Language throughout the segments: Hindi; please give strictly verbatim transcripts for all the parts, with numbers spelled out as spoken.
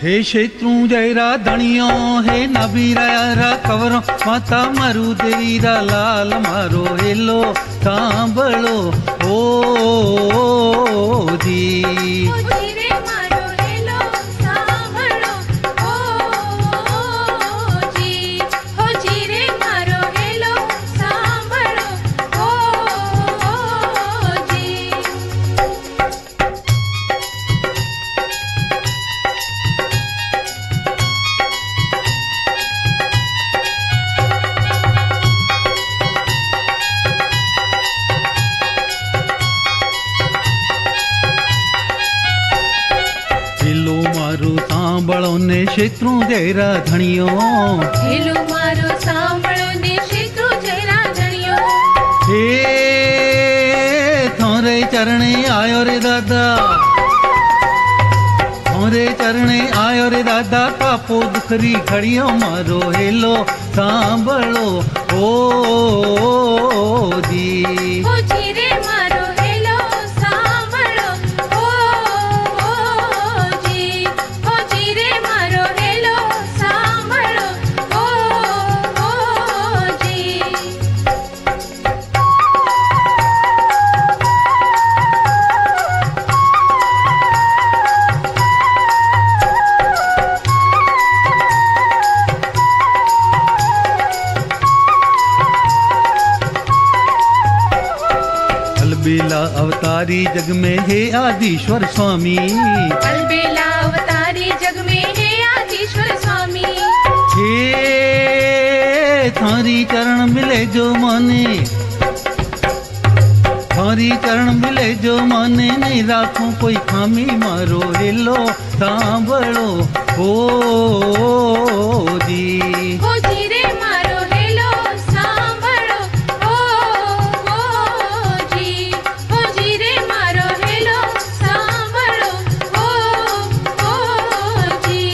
हे शत्रुंजय रा धणियो हे नबीरा रा कवरो माता मारू देवी रा लाल मारो हेलो सांभळो ओ जी सांभळो ने शत्रुंजय रा धणियो हेलो मारो सांभळो ने शत्रुंजय रा धणियो हे थारे चरणे आयो रे दादा थारे चरणे आयो रे दादा कापो दुखरी खड़ियो मारो हेलो सांभळो ओ जी ओ जी रे मारो हेलो सांभळो ओ जी ओ जी रे मारो हेलो सांभळो ओ जी अलबेला अवतारी जग में हे आदिश्वर स्वामी अलबेला अवतारी जग में हे आदिश्वर स्वामी हे थारी चरण मिले जो माने थारी चरण मिले जो माने नहीं राखूं कोई खामी मारो हेलो सांभळो ओ जी ओ जी रे मारो हेलो सांभळो ओ जी ओ जी रे मारो हेलो सांभळो ओ जी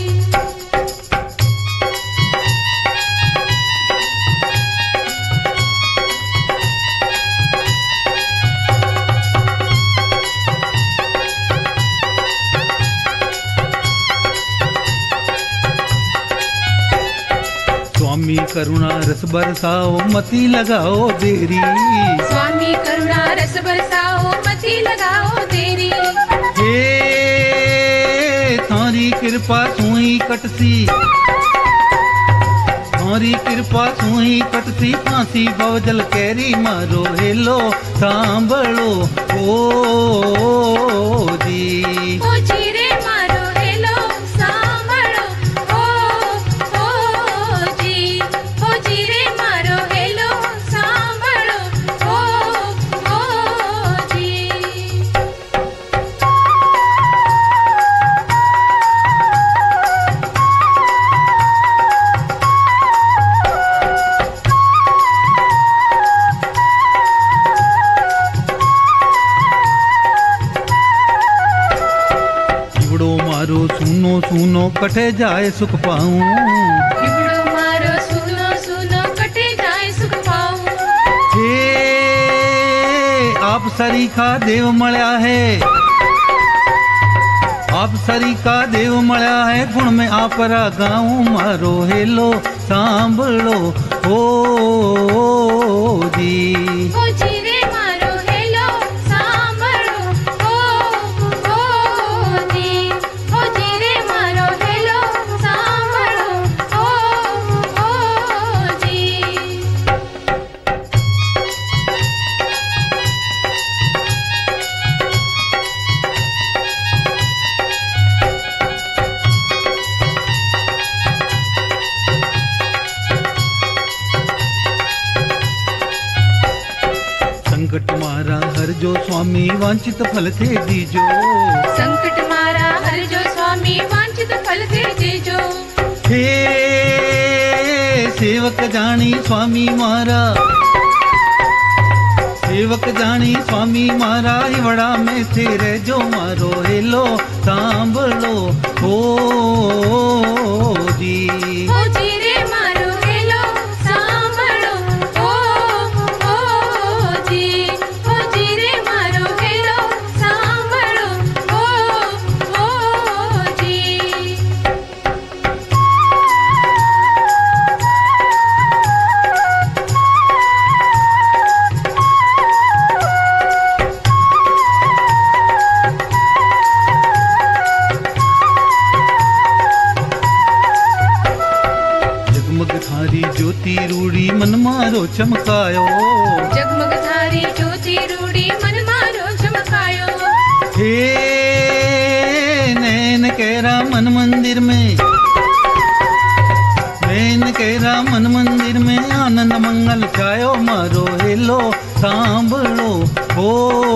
स्वामी करुणा रस बरसाओ मती लगाओ देरी स्वामी करुणा रस बरसाओ मती लगाओ देरी हे थारी कृपा सुई कटसी थारी कृपा सुई कटसी फांसी बवजल कैरी मारो हेलो सांभळो ओ जी ओ जी रे मारो हेलो सांभळो ओ जी ओ जी रे मारो हेलो सांभळो ओ जी जीवड़ो मारो सुनो सुनो कटे जाए सुख पाऊं जीवड़ो मारो सुनो सुनो कटे जाए सुख पाऊं हे आप सरीखा देव मळ्या है आप सरीखा देव मळ्या है गुण में आपरा गाऊं मारो हेलो सांभळो ओ जी ओ जी रे मारो हेलो सांभळो ओ जी ओ जी रे मारो हेलो सांभळो ओ जी संकट मारा हर जो स्वामी वांछित फल थे दीजो संकट मारा हर जो स्वामी वांछित फल दे देजो हे सेवक जानी स्वामी मारा सेवक जानी स्वामी मारा हिवड़ा में थे जो मारो हेलो सांभळो ओ जी ओ जी रे मारो हेलो सांभळो ओ जी ओ जी रे मारो हेलो सांभळो ओ जी जगमग थारी ज्योति रूड़ी मन मारो चमकायो। जगमग थारी ज्योति रूड़ी मन मारो चमकायो। हे नैन केरा मन मंदिर में, नैन केरा मन मंदिर में आनंद मंगल छायो। मारो हेलो सांभळो हो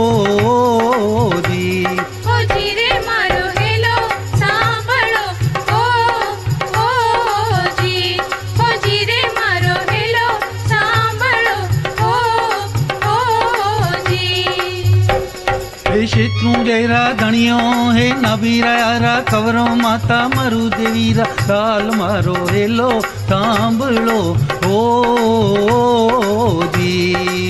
जी। ओ जी रे मारो हेलो सांभळो ओ ओ जी। ओ जी रे मारो हेलो सांभळो ओ ओ जी। हे शेत्रू जयरा धणियो हे नबीरा यारा कवरो माता मरु देवीरा लाल मारो हेलो सांभळो हो जी।